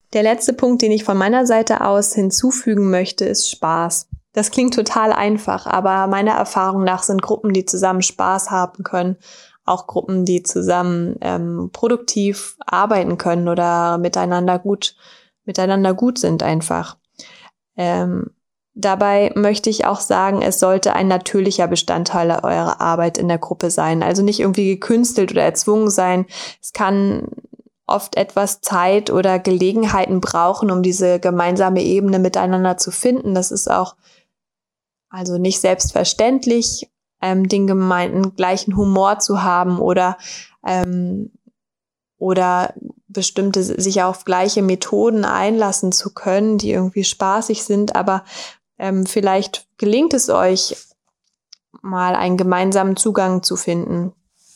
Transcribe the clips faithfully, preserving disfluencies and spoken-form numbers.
Der letzte Punkt, den ich von meiner Seite aus hinzufügen möchte, ist Spaß. Das klingt total einfach, aber meiner Erfahrung nach sind Gruppen, die zusammen Spaß haben können, auch Gruppen, die zusammen ähm, produktiv arbeiten können oder miteinander gut, miteinander gut sind einfach. Ähm, dabei möchte ich auch sagen, es sollte ein natürlicher Bestandteil eurer Arbeit in der Gruppe sein. Also nicht irgendwie gekünstelt oder erzwungen sein. Es kann oft etwas Zeit oder Gelegenheiten brauchen, um diese gemeinsame Ebene miteinander zu finden. Das ist auch also nicht selbstverständlich, ähm, den gemeinten gleichen Humor zu haben oder ähm, oder bestimmte sich auf gleiche Methoden einlassen zu können, die irgendwie spaßig sind. Aber ähm, vielleicht gelingt es euch, mal einen gemeinsamen Zugang zu finden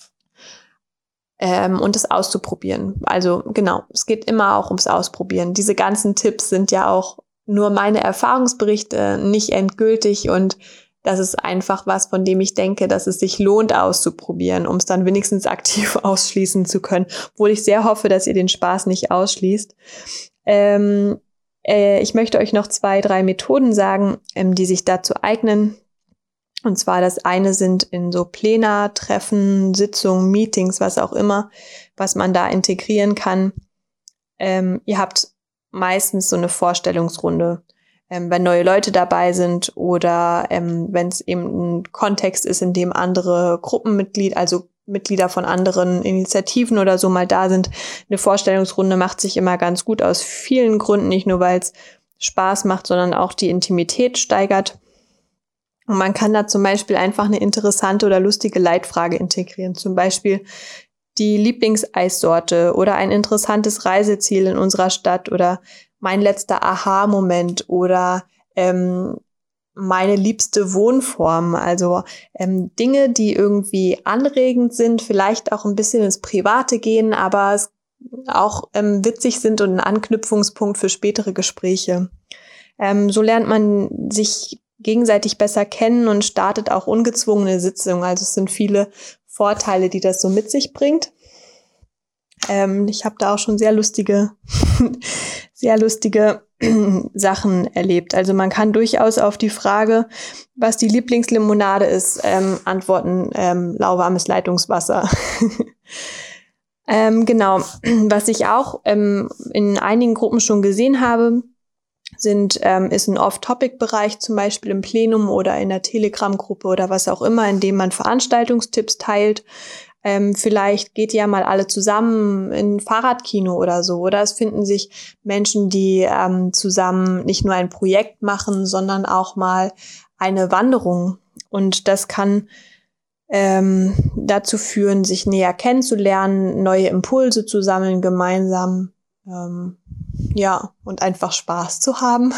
ähm, und es auszuprobieren. Also genau, es geht immer auch ums Ausprobieren. Diese ganzen Tipps sind ja auch nur meine Erfahrungsberichte, nicht endgültig, und das ist einfach was, von dem ich denke, dass es sich lohnt auszuprobieren, um es dann wenigstens aktiv ausschließen zu können, obwohl ich sehr hoffe, dass ihr den Spaß nicht ausschließt. Ähm, äh, ich möchte euch noch zwei, drei Methoden sagen, ähm, die sich dazu eignen. Und zwar das eine sind in so Plenartreffen, Sitzungen, Meetings, was auch immer, was man da integrieren kann. Ähm, ihr habt meistens so eine Vorstellungsrunde, ähm, wenn neue Leute dabei sind oder ähm, wenn es eben ein Kontext ist, in dem andere Gruppenmitglieder, also Mitglieder von anderen Initiativen oder so mal da sind. Eine Vorstellungsrunde macht sich immer ganz gut aus vielen Gründen, nicht nur weil es Spaß macht, sondern auch die Intimität steigert. Und man kann da zum Beispiel einfach eine interessante oder lustige Leitfrage integrieren. Zum Beispiel die Lieblingseissorte oder ein interessantes Reiseziel in unserer Stadt oder mein letzter Aha-Moment oder ähm, meine liebste Wohnform. Also ähm, Dinge, die irgendwie anregend sind, vielleicht auch ein bisschen ins Private gehen, aber es auch ähm, witzig sind und ein Anknüpfungspunkt für spätere Gespräche. Ähm, so lernt man sich gegenseitig besser kennen und startet auch ungezwungene Sitzungen. Also es sind viele Vorteile, die das so mit sich bringt. Ähm, ich habe da auch schon sehr lustige, sehr lustige Sachen erlebt. Also man kann durchaus auf die Frage, was die Lieblingslimonade ist, ähm, antworten, ähm, lauwarmes Leitungswasser. ähm, genau, was ich auch ähm, in einigen Gruppen schon gesehen habe, sind ähm, ist ein Off-Topic-Bereich, zum Beispiel im Plenum oder in der Telegram-Gruppe oder was auch immer, in dem man Veranstaltungstipps teilt. Ähm, vielleicht geht ihr ja mal alle zusammen in ein Fahrradkino oder so. Oder es finden sich Menschen, die ähm, zusammen nicht nur ein Projekt machen, sondern auch mal eine Wanderung. Und das kann ähm, dazu führen, sich näher kennenzulernen, neue Impulse zu sammeln gemeinsam. Ähm, ja, und einfach Spaß zu haben.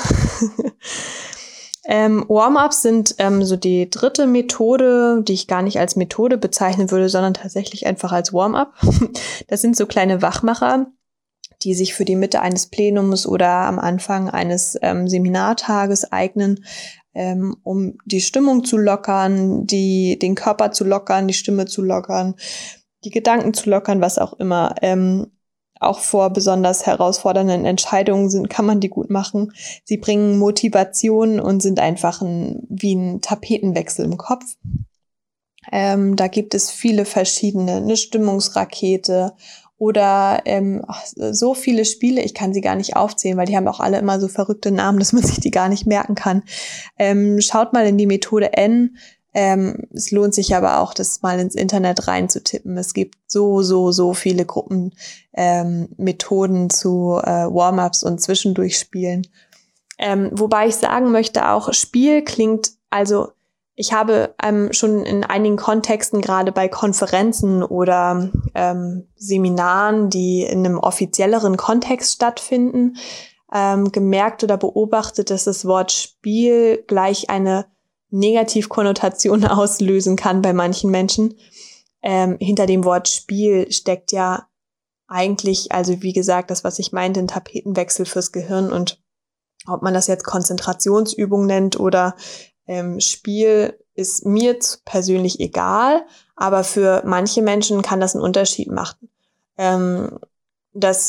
ähm, Warm-ups sind ähm, so die dritte Methode, die ich gar nicht als Methode bezeichnen würde, sondern tatsächlich einfach als Warm-up. Das sind so kleine Wachmacher, die sich für die Mitte eines Plenums oder am Anfang eines ähm, Seminartages eignen, ähm, um die Stimmung zu lockern, die, den Körper zu lockern, die Stimme zu lockern, die Gedanken zu lockern, was auch immer. Ähm, Auch vor besonders herausfordernden Entscheidungen sind, kann man die gut machen. Sie bringen Motivation und sind einfach ein, wie ein Tapetenwechsel im Kopf. Ähm, da gibt es viele verschiedene, eine Stimmungsrakete oder ähm, ach, so viele Spiele, ich kann sie gar nicht aufzählen, weil die haben auch alle immer so verrückte Namen, dass man sich die gar nicht merken kann. Ähm, schaut mal in die Methode N. Ähm, es lohnt sich aber auch, das mal ins Internet reinzutippen. Es gibt so, so, so viele Gruppen, ähm, Methoden zu äh, Warm-ups und Zwischendurchspielen. Ähm, wobei ich sagen möchte, auch Spiel klingt, also ich habe ähm, schon in einigen Kontexten, gerade bei Konferenzen oder ähm, Seminaren, die in einem offizielleren Kontext stattfinden, ähm, gemerkt oder beobachtet, dass das Wort Spiel gleich eine Negativkonnotation auslösen kann bei manchen Menschen. Ähm, hinter dem Wort Spiel steckt ja eigentlich, also wie gesagt, das, was ich meinte, ein Tapetenwechsel fürs Gehirn, und ob man das jetzt Konzentrationsübung nennt oder ähm, Spiel, ist mir persönlich egal, aber für manche Menschen kann das einen Unterschied machen. Ähm, das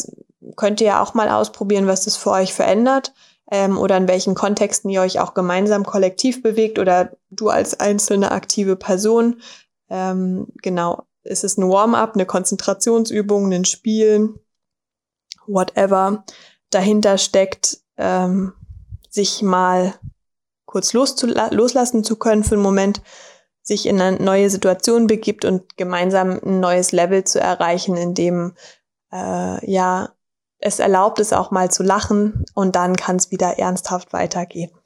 könnt ihr ja auch mal ausprobieren, was das für euch verändert ähm, oder in welchen Kontexten ihr euch auch gemeinsam kollektiv bewegt oder du als einzelne aktive Person. Ähm, genau, ist es ein Warm-up, eine Konzentrationsübung, ein Spiel, whatever dahinter steckt, ähm, sich mal kurz loszula- loslassen zu können für einen Moment, sich in eine neue Situation begibt und gemeinsam ein neues Level zu erreichen, in dem äh, ja es erlaubt ist, auch mal zu lachen und dann kann es wieder ernsthaft weitergehen.